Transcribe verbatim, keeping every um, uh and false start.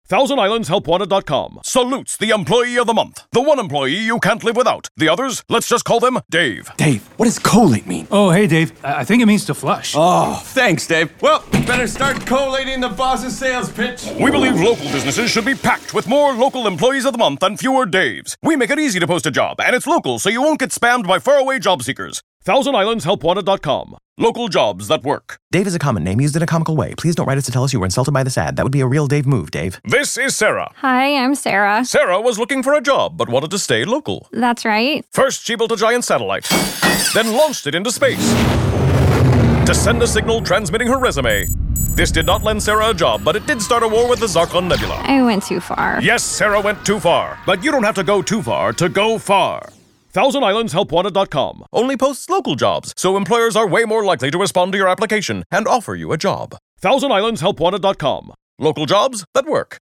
Thousand Islands Help Wanted dot com salutes the employee of the month. The one employee you can't live without. The others, let's just call them Dave. Dave, what does collate mean? Oh, hey, Dave. I I think it means to flush. Oh, thanks, Dave. Well, better start collating the boss's sales pitch. We believe local businesses should be packed with more local employees of the month and fewer Daves. We make it easy to post a job, and it's local, so you won't get spammed by faraway job seekers. Thousand Islands Help Wanted dot com. Local jobs that work. Dave is a common name used in a comical way. Please don't write us to tell us you were insulted by this ad. That would be a real Dave move, Dave. This is Sarah. Hi, I'm Sarah. Sarah was looking for a job, but wanted to stay local. That's right. First, she built a giant satellite, then launched it into space to send a signal transmitting her resume. This did not lend Sarah a job, but it did start a war with the Zarkon Nebula. I went too far. Yes, Sarah went too far, but you don't have to go too far to go far. Thousand Islands Help Wanted dot com only posts local jobs, so employers are way more likely to respond to your application and offer you a job. Thousand Islands Help Wanted dot com. Local jobs that work.